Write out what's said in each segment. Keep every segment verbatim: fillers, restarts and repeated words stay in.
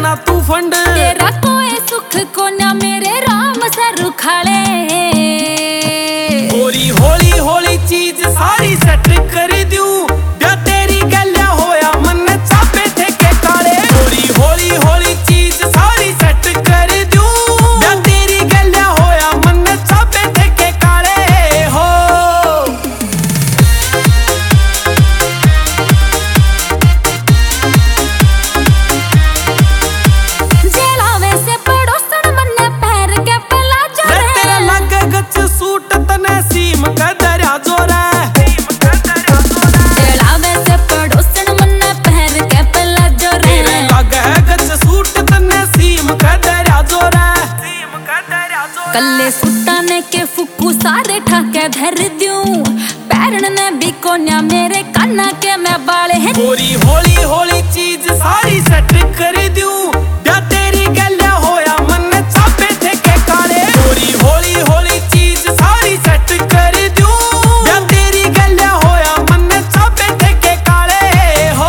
ना तू फंड। तेरा कोई सुख को ना मेरे राम सर रुखाले। होली होली होली चीज सारी सेट कर दूं, ब्याह तेरी गल्या होया मन चापे थे के काले। होली होली होली चीज सारी सेट कर दूं, ब्याह तेरी गल्या होया मन चापे थे के काले हो। जेलावे से पड़ोसन मन्ने पैर के पला जो रे। तेरा लगे गच सूट तने सीम का दरिया जोरा। जेलावे से पड़ोसन मन्ने पैर के पला जो रे। तेरे लगे गच सूट तने सीम का दरिया जोरा। कल्ले सुटाने के फुक्कू सारे ठाके धर दूं, पैरन ने भी कोन्या मेरे काना के मैं बाले हैं। होली होली होली चीज सारी सेट कर दूं, ब्याह तेरी गल्या होया मन चापे थे के काले। होली होली होली चीज सारी सेट कर दूं, ब्याह तेरी गल्या होया मन चापे थे के काले हो।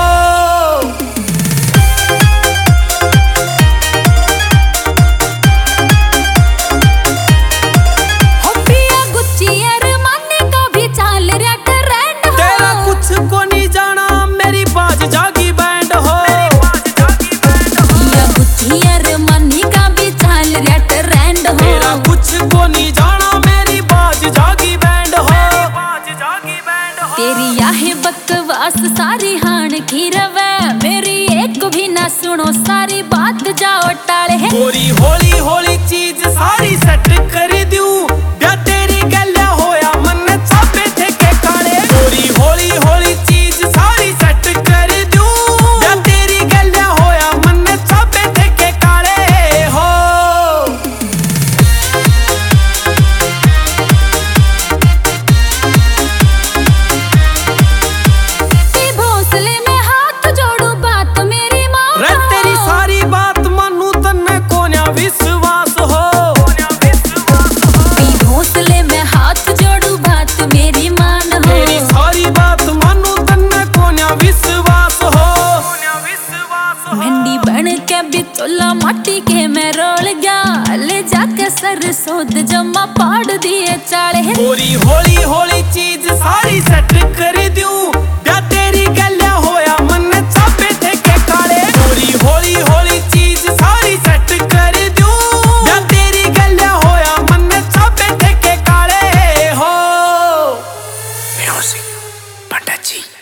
हो पिया गुच्ची अरमानी का भी चाल रे ट्रेंड हो। तेरा कुछ को नहीं जाना मेरी बाज जागी बैंड हो। पिया गुच्ची अरमानी का भी चाल रे ट्रेंड हो। तेरा कुछ को नहीं जाना मेरी बाज जागी बैंड हो। तेरी याहे बकवास सारी हाण की रवे, मेरी एक भी ना सुनो सारी बात जाओ टाले है। होली होली होली चीज सारी सेट कर दूं, ब्याह तेरी गल्या होया मन चापे थे के काले। होली होली होली चीज सारी सेट कर दूं, ब्याह तेरी गल्या होया मन चापे थे के काले हो। ती भोसले में हाथ जोड़ू बात मेरी माँ रे तेरी सारी बात मानू तन्ने कोन्या विश्वास हो। ती भोसले में हाथ जोड़ू बात मेरी मान हो। तेरी सारी बात मानू तन्ने कोन्या विश्वास हो। मंडी बन के बिचोला माटी के मैं रोल गया, ले जाके सरसोद जमा पाड़ दिए चाले है। होली होली होली चीज सारी सेट कर दूं, ब्याह तेरी गल्या होया मन चापे थे के काले। होली होली होली चीज सारी सेट कर दूं, ब्याह तेरी गल्या होया मन चापे थे के काले हो। म्यूजिक पंडित जी।